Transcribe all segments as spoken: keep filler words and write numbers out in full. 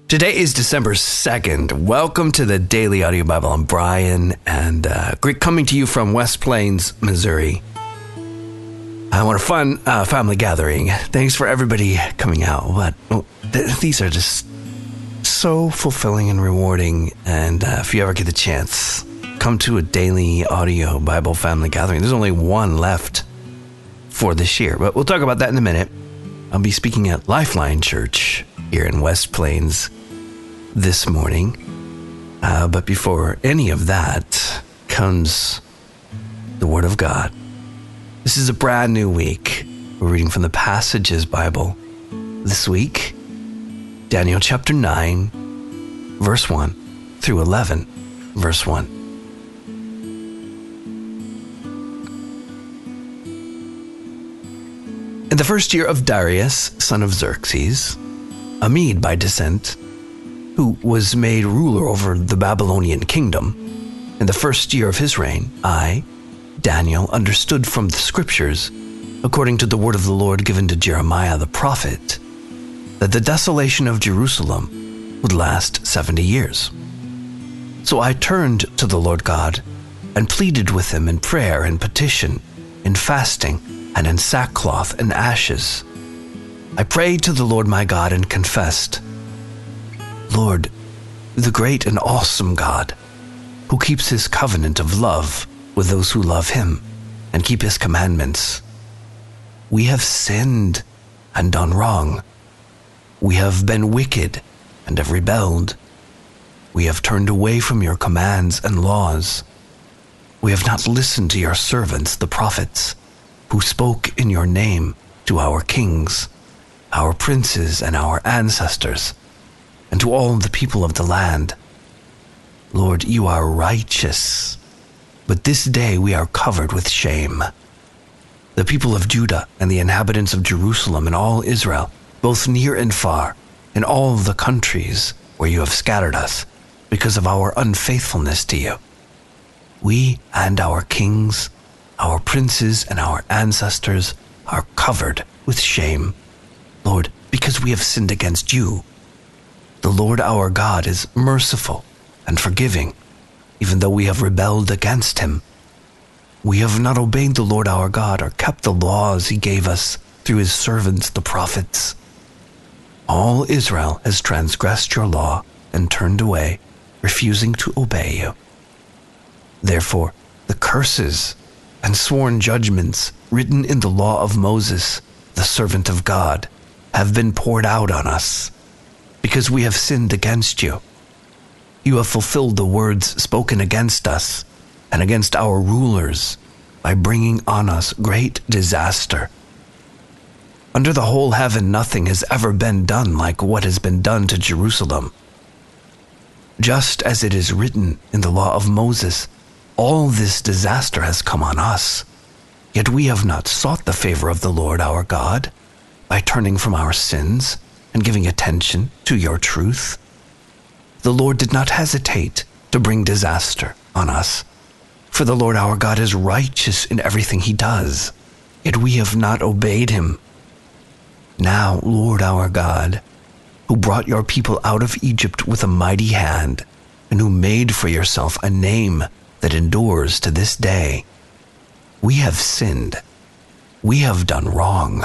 Today is December second. Welcome to the Daily Audio Bible. I'm Brian, and uh, great coming to you from West Plains, Missouri. I want a fun uh, family gathering. Thanks for everybody coming out. But oh, th- these are just so fulfilling and rewarding. And uh, if you ever get the chance, come to a Daily Audio Bible family gathering. There's only one left for this year, but we'll talk about that in a minute. I'll be speaking at Lifeline Church here in West Plains this morning. Uh, but before any of that comes the Word of God. This is a brand new week. We're reading from the Passages Bible. This week, Daniel chapter nine, verse one through eleven, verse one. In the first year of Darius, son of Xerxes, a Mede by descent, who was made ruler over the Babylonian kingdom, in the first year of his reign, I, Daniel, understood from the scriptures, according to the word of the Lord given to Jeremiah the prophet, that the desolation of Jerusalem would last seventy years. So I turned to the Lord God and pleaded with him in prayer and petition, in fasting, and in sackcloth and ashes. I prayed to the Lord my God and confessed, Lord, the great and awesome God, who keeps his covenant of love with those who love him and keep his commandments. We have sinned and done wrong. We have been wicked and have rebelled. We have turned away from your commands and laws. We have not listened to your servants, the prophets, who spoke in your name to our kings, our princes, and our ancestors, and to all the people of the land. Lord, you are righteous, but this day we are covered with shame. The people of Judah and the inhabitants of Jerusalem and all Israel, both near and far, in all the countries where you have scattered us, because of our unfaithfulness to you. We and our kings, our princes, and our ancestors are covered with shame, Lord, because we have sinned against you. The Lord our God is merciful and forgiving, even though we have rebelled against him. We have not obeyed the Lord our God or kept the laws he gave us through his servants, the prophets. All Israel has transgressed your law and turned away, refusing to obey you. Therefore, the curses and sworn judgments written in the law of Moses, the servant of God, have been poured out on us, because we have sinned against you. You have fulfilled the words spoken against us and against our rulers by bringing on us great disaster. Under the whole heaven, nothing has ever been done like what has been done to Jerusalem. Just as it is written in the law of Moses, all this disaster has come on us, yet we have not sought the favor of the Lord our God by turning from our sins and giving attention to your truth. The Lord did not hesitate to bring disaster on us, for the Lord our God is righteous in everything he does, yet we have not obeyed him. Now, Lord our God, who brought your people out of Egypt with a mighty hand, and who made for yourself a name that endures to this day, we have sinned. We have done wrong.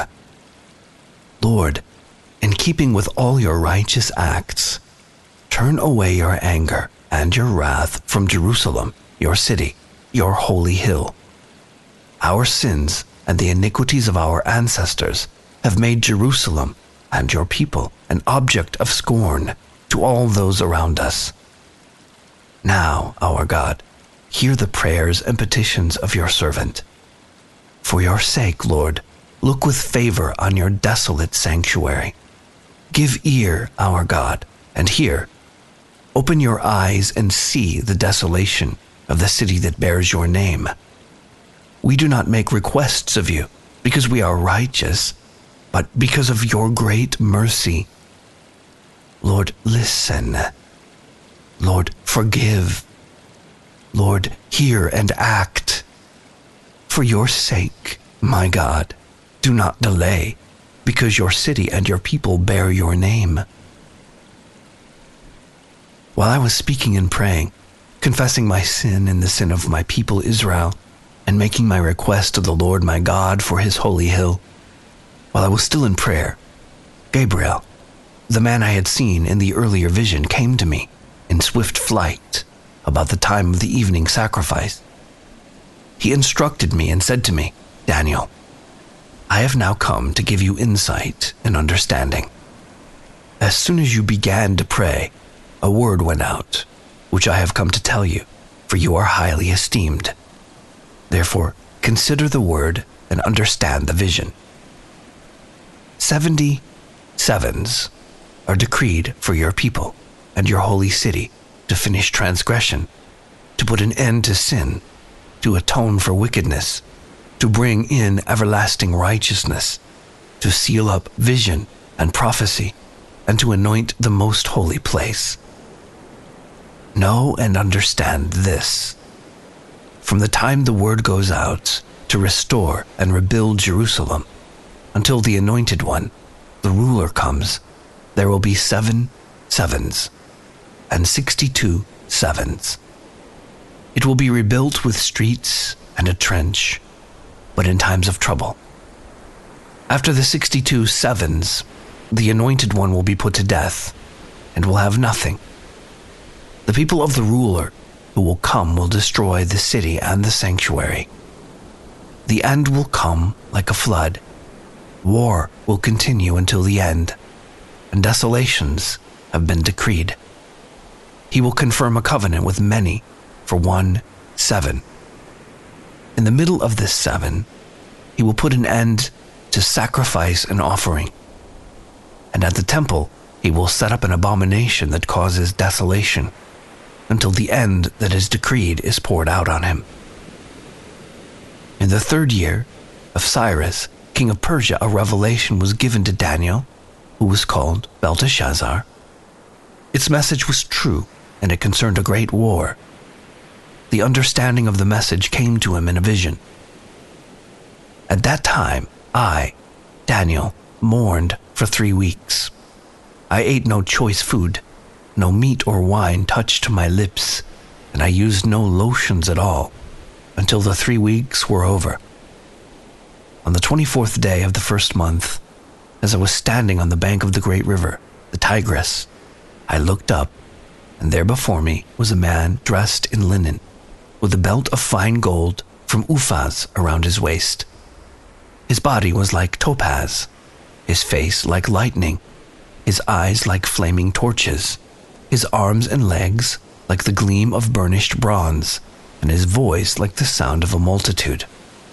Lord, in keeping with all your righteous acts, turn away your anger and your wrath from Jerusalem, your city, your holy hill. Our sins and the iniquities of our ancestors have made Jerusalem and your people an object of scorn to all those around us. Now, our God, hear the prayers and petitions of your servant. For your sake, Lord, look with favor on your desolate sanctuary. Give ear, our God, and hear. Open your eyes and see the desolation of the city that bears your name. We do not make requests of you because we are righteous, but because of your great mercy. Lord, listen. Lord, forgive. Lord, hear and act. For your sake, my God, do not delay, because your city and your people bear your name. While I was speaking and praying, confessing my sin and the sin of my people Israel, and making my request to the Lord my God for his holy hill, while I was still in prayer, Gabriel, the man I had seen in the earlier vision, came to me in swift flight about the time of the evening sacrifice. He instructed me and said to me, "Daniel, I have now come to give you insight and understanding. As soon as you began to pray, a word went out, which I have come to tell you, for you are highly esteemed. Therefore, consider the word and understand the vision. Seventy sevens are decreed for your people and your holy city to finish transgression, to put an end to sin, to atone for wickedness, to bring in everlasting righteousness, to seal up vision and prophecy, and to anoint the most holy place. Know and understand this. From the time the word goes out to restore and rebuild Jerusalem, until the anointed one, the ruler, comes, there will be seven sevens and sixty-two sevens. It will be rebuilt with streets and a trench, but in times of trouble. After the sixty-two sevens, the anointed one will be put to death and will have nothing. The people of the ruler who will come will destroy the city and the sanctuary. The end will come like a flood. War will continue until the end, and desolations have been decreed. He will confirm a covenant with many for one seven. In the middle of this seven, he will put an end to sacrifice and offering. And at the temple, he will set up an abomination that causes desolation, until the end that is decreed is poured out on him. In the third year of Cyrus, king of Persia, a revelation was given to Daniel, who was called Belteshazzar. Its message was true, and it concerned a great war. The understanding of the message came to him in a vision. At that time, I, Daniel, mourned for three weeks. I ate no choice food, no meat or wine touched my lips, and I used no lotions at all, until the three weeks were over. On the twenty-fourth day of the first month, as I was standing on the bank of the great river, the Tigris, I looked up, and there before me was a man dressed in linen, with a belt of fine gold from Uphaz around his waist. His body was like topaz, his face like lightning, his eyes like flaming torches, his arms and legs like the gleam of burnished bronze, and his voice like the sound of a multitude.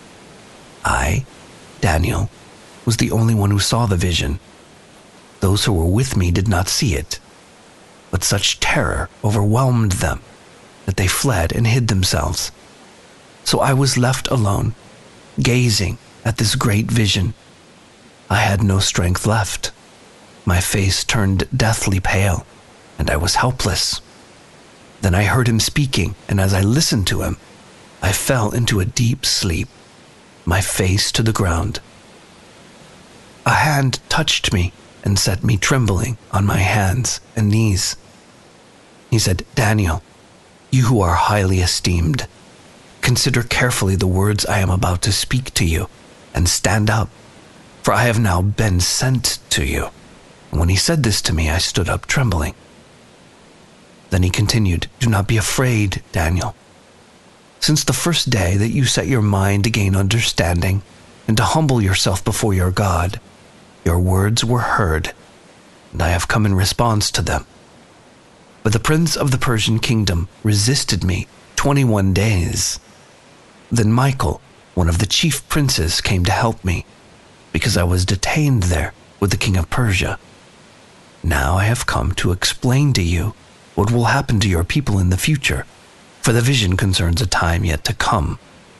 I, Daniel, was the only one who saw the vision. Those who were with me did not see it, but such terror overwhelmed them that they fled and hid themselves. So I was left alone, gazing at this great vision. I had no strength left. My face turned deathly pale, and I was helpless. Then I heard him speaking, and as I listened to him, I fell into a deep sleep, my face to the ground. A hand touched me and set me trembling on my hands and knees. He said, "Daniel, you who are highly esteemed, consider carefully the words I am about to speak to you, and stand up, for I have now been sent to you." And when he said this to me, I stood up trembling. Then he continued, "Do not be afraid, Daniel. Since the first day that you set your mind to gain understanding and to humble yourself before your God, your words were heard, and I have come in response to them. But the prince of the Persian kingdom resisted me twenty-one days. Then Michael, one of the chief princes, came to help me, because I was detained there with the king of Persia. Now I have come to explain to you what will happen to your people in the future, for the vision concerns a time yet to come."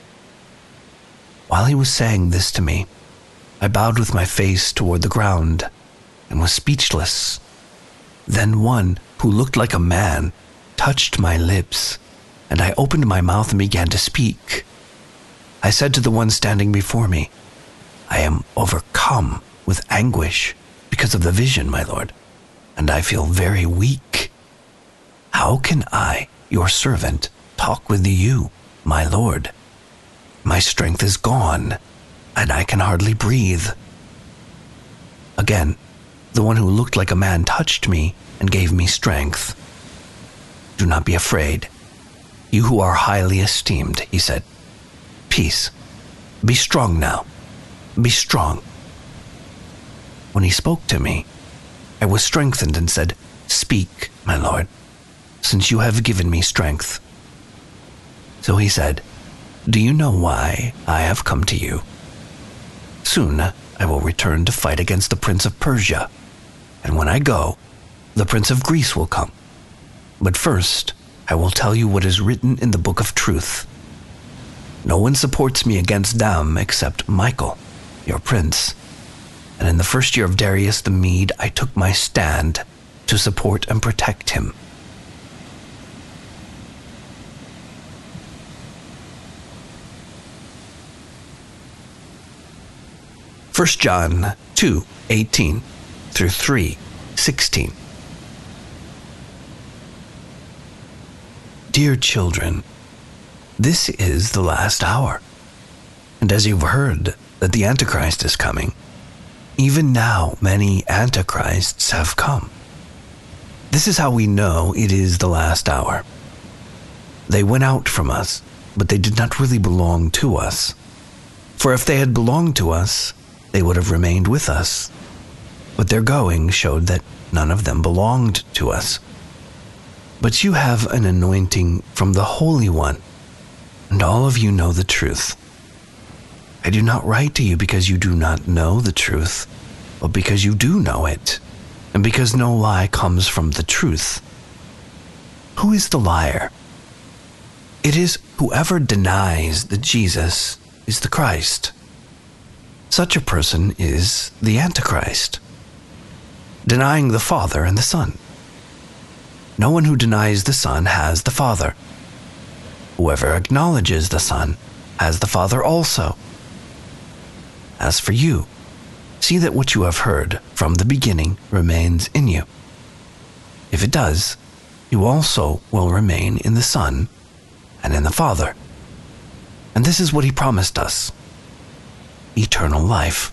While he was saying this to me, I bowed with my face toward the ground and was speechless. Then one who looked like a man touched my lips, and I opened my mouth and began to speak. I said to the one standing before me, "I am overcome with anguish because of the vision, my lord, and I feel very weak." How can I, your servant, talk with you, my lord? My strength is gone, and I can hardly breathe." Again, the one who looked like a man touched me and gave me strength. "Do not be afraid, you who are highly esteemed," he said. "Peace. Be strong now. Be strong." When he spoke to me, I was strengthened and said, "Speak, my lord, since you have given me strength." So he said, "Do you know why I have come to you? Soon I will return to fight against the prince of Persia, and when I go, the prince of Greece will come. But first, I will tell you what is written in the book of truth. No one supports me against them except Michael, your prince. And in the first year of Darius the Mede, I took my stand to support and protect him." First John two eighteen through three sixteen. Dear children, this is the last hour. And as you've heard that the Antichrist is coming, even now many Antichrists have come. This is how we know it is the last hour. They went out from us, but they did not really belong to us. For if they had belonged to us, they would have remained with us. But their going showed that none of them belonged to us. But you have an anointing from the Holy One, and all of you know the truth. I do not write to you because you do not know the truth, but because you do know it, and because no lie comes from the truth. Who is the liar? It is whoever denies that Jesus is the Christ. Such a person is the Antichrist, denying the Father and the Son. No one who denies the Son has the Father. Whoever acknowledges the Son has the Father also. As for you, see that what you have heard from the beginning remains in you. If it does, you also will remain in the Son and in the Father. And this is what he promised us: eternal life.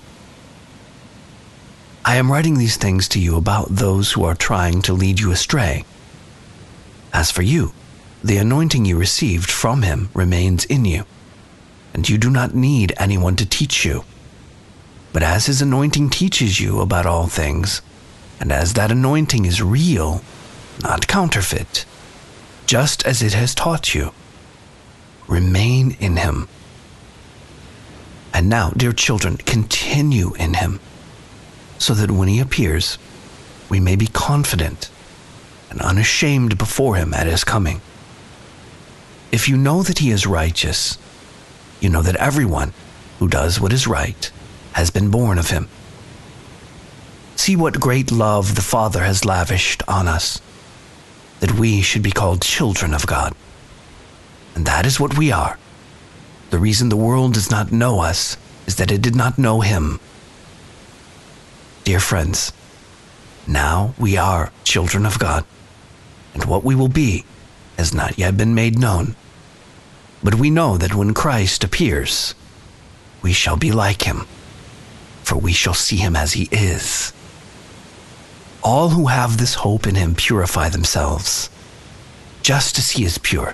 I am writing these things to you about those who are trying to lead you astray. As for you, the anointing you received from him remains in you, and you do not need anyone to teach you. But as his anointing teaches you about all things, and as that anointing is real, not counterfeit, just as it has taught you, remain in him. And now, dear children, continue in him, so that when he appears, we may be confident and unashamed before him at his coming. If you know that he is righteous, you know that everyone who does what is right has been born of him. See what great love the Father has lavished on us, that we should be called children of God. And that is what we are. The reason the world does not know us is that it did not know him. Dear friends, now we are children of God, and what we will be has not yet been made known. But we know that when Christ appears, we shall be like him, for we shall see him as he is. All who have this hope in him purify themselves, just as he is pure.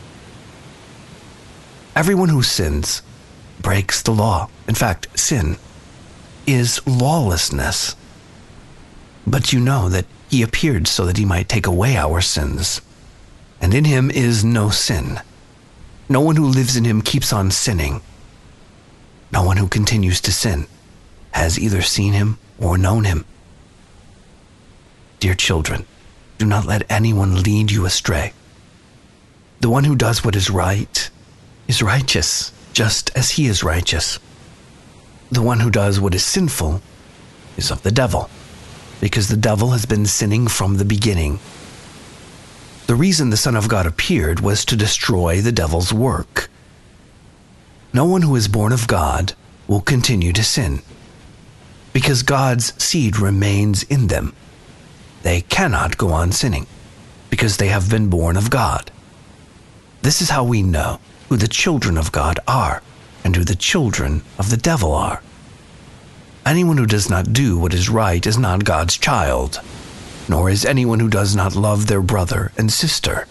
Everyone who sins breaks the law. In fact, sin is lawlessness. But you know that he appeared so that he might take away our sins, and in him is no sin. No one who lives in him keeps on sinning. No one who continues to sin has either seen him or known him. Dear children, do not let anyone lead you astray. The one who does what is right is righteous, just as he is righteous. The one who does what is sinful is of the devil, because the devil has been sinning from the beginning. The reason the Son of God appeared was to destroy the devil's work. No one who is born of God will continue to sin, because God's seed remains in them. They cannot go on sinning, because they have been born of God. This is how we know who the children of God are and who the children of the devil are. Anyone who does not do what is right is not God's child, nor is anyone who does not love their brother and sister.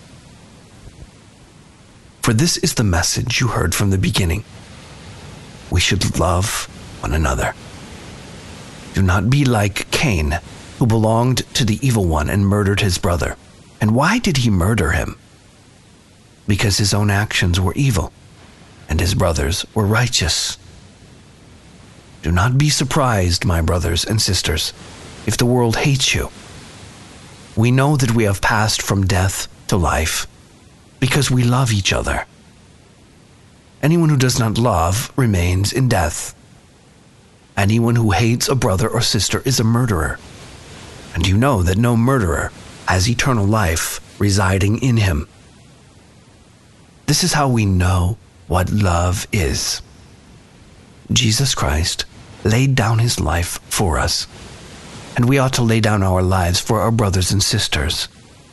For this is the message you heard from the beginning. We should love one another. Do not be like Cain, who belonged to the evil one and murdered his brother. And why did he murder him? Because his own actions were evil, and his brothers were righteous. Do not be surprised, my brothers and sisters, if the world hates you. We know that we have passed from death to life because we love each other. Anyone who does not love remains in death. Anyone who hates a brother or sister is a murderer, and you know that no murderer has eternal life residing in him. This is how we know what love is. Jesus Christ laid down his life for us, and we ought to lay down our lives for our brothers and sisters.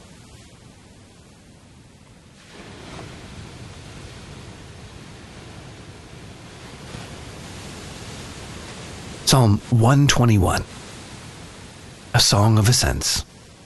Psalm one twenty-one, a song of ascents.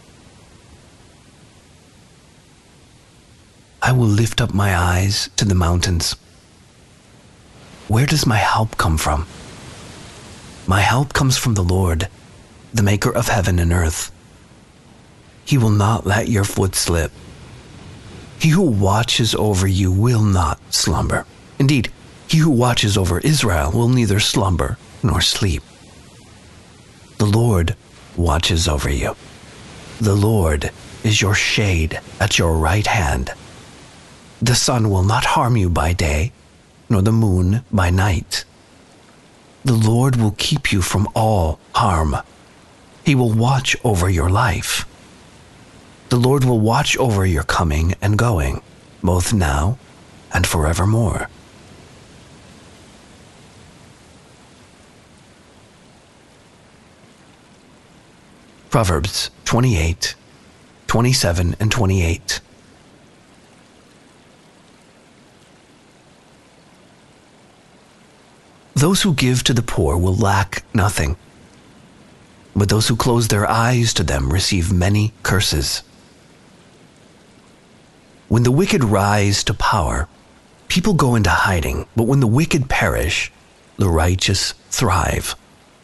I will lift up my eyes to the mountains. Where does my help come from? My help comes from the Lord, the maker of heaven and earth. He will not let your foot slip. He who watches over you will not slumber. Indeed, he who watches over Israel will neither slumber nor sleep. The Lord watches over you. The Lord is your shade at your right hand. The sun will not harm you by day, nor the moon by night. The Lord will keep you from all harm. He will watch over your life. The Lord will watch over your coming and going, both now and forevermore. Proverbs twenty-eight, twenty-seven, and twenty-eight. Those who give to the poor will lack nothing, but those who close their eyes to them receive many curses. When the wicked rise to power, people go into hiding, but when the wicked perish, the righteous thrive.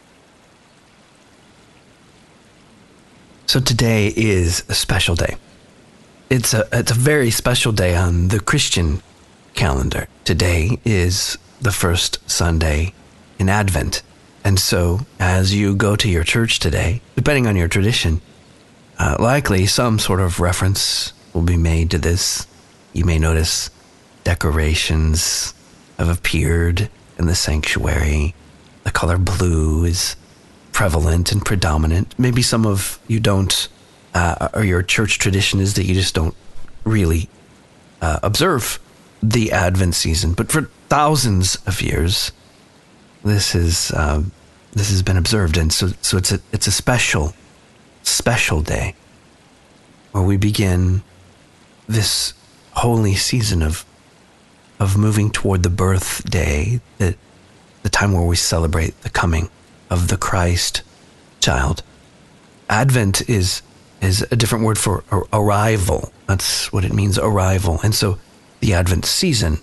So today is a special day. It's a, it's a very special day on the Christian calendar. Today is the first Sunday in Advent. And so as you go to your church today, depending on your tradition, uh, likely some sort of reference will be made to this. You may notice decorations have appeared in the sanctuary. The color blue is prevalent and predominant. Maybe some of you don't, uh, or your church tradition is that you just don't really uh, observe the Advent season. But for thousands of years, this is uh, this has been observed, and so so it's a it's a special special day where we begin this holy season of of moving toward the birthday, the the time where we celebrate the coming of the Christ child. Advent is is a different word for arrival. That's what it means, arrival. And so the Advent season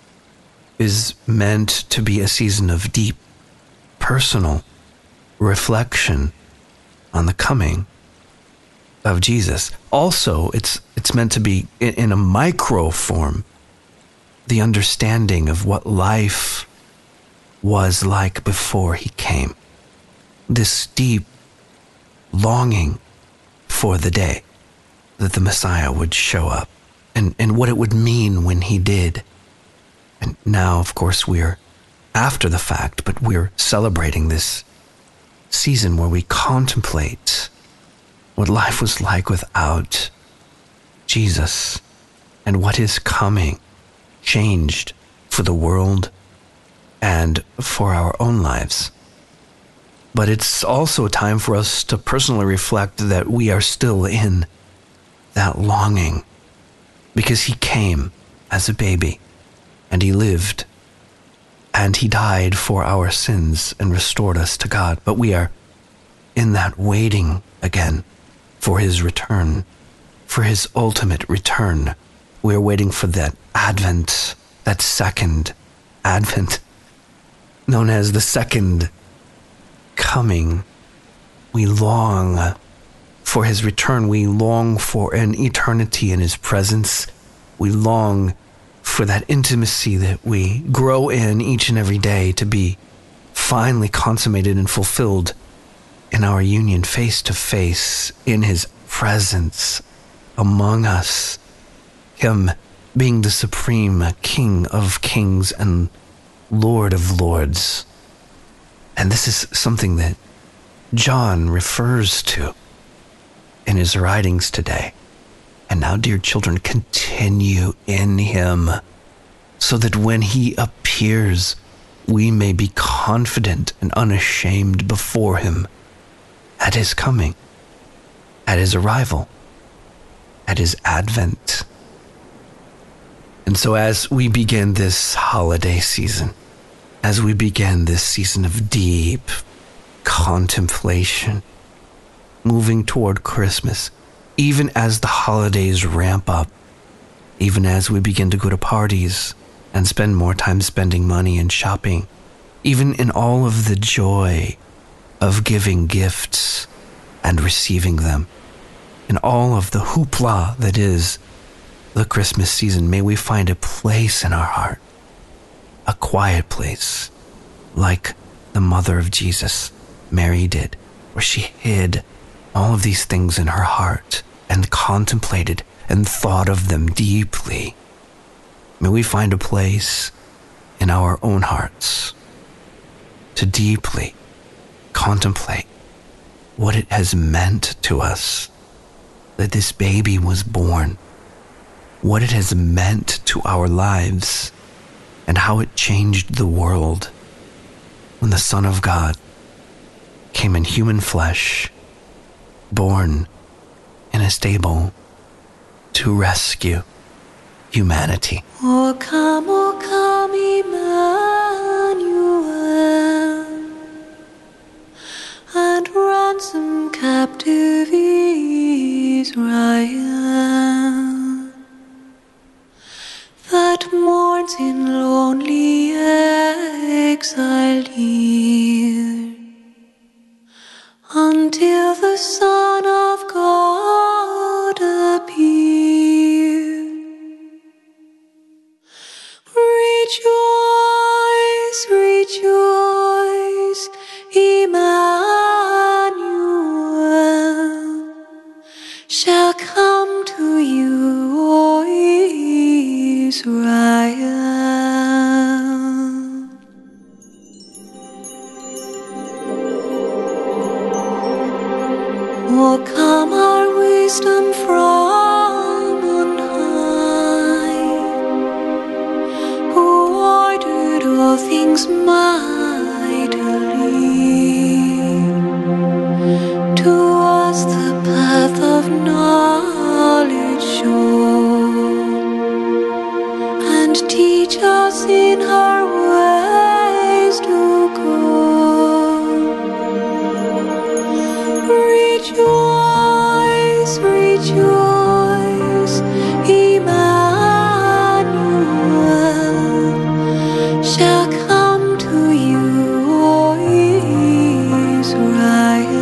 is meant to be a season of deep, personal reflection on the coming of Jesus. Also, it's it's meant to be in, in a micro form, the understanding of what life was like before he came. This deep longing for the day that the Messiah would show up, and, and what it would mean when he did. And now, of course, we're after the fact, but we're celebrating this season where we contemplate what life was like without Jesus and what his coming changed for the world and for our own lives. But it's also a time for us to personally reflect that we are still in that longing, because he came as a baby, and he lived, and he died for our sins and restored us to God. But we are in that waiting again for his return, for his ultimate return. We are waiting for that Advent, that second Advent, known as the second coming. We long for his return. We long for an eternity in his presence. We long for that intimacy that we grow in each and every day to be finally consummated and fulfilled in our union face to face in his presence among us. Him being the supreme King of kings and Lord of lords. And this is something that John refers to in his writings today. And now, dear children, continue in him, so that when he appears, we may be confident and unashamed before him at his coming, at his arrival, at his advent. And so as we begin this holiday season, as we begin this season of deep contemplation, moving toward Christmas, even as the holidays ramp up, even as we begin to go to parties and spend more time spending money and shopping, even in all of the joy of giving gifts and receiving them, in all of the hoopla that is the Christmas season, may we find a place in our heart, a quiet place, like the mother of Jesus, Mary, did, where she hid all of these things in her heart and contemplated and thought of them deeply. May we find a place in our own hearts to deeply contemplate what it has meant to us that this baby was born, what it has meant to our lives, and how it changed the world when the Son of God came in human flesh, born in a stable to rescue humanity. O come, O come, Emmanuel, and ransom captive Israel, that mourns in lonely exile here, until the Son of God appear. Rejoice, rejoice, Emmanuel shall come to you, O Israel. O come, our wisdom from on high, who ordered all things mightily. To us the path of knowledge show, and teach us in her ways to go. Rejoice, rejoice, Emmanuel shall come to you, O Israel.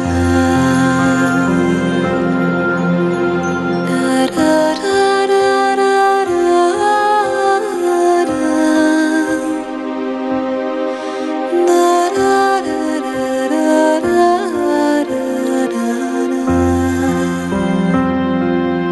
Da, da, da, da, da, da, da. Da, da, da, da, da, da, da, da.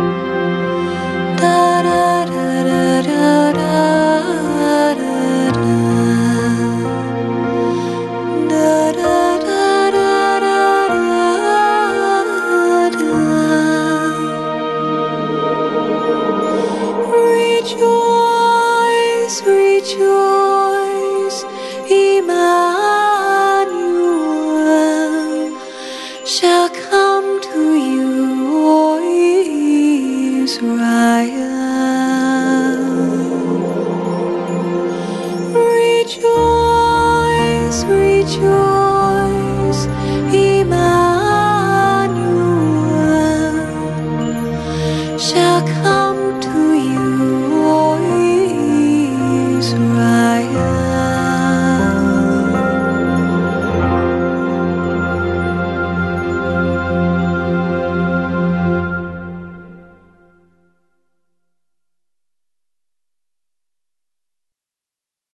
rejoice.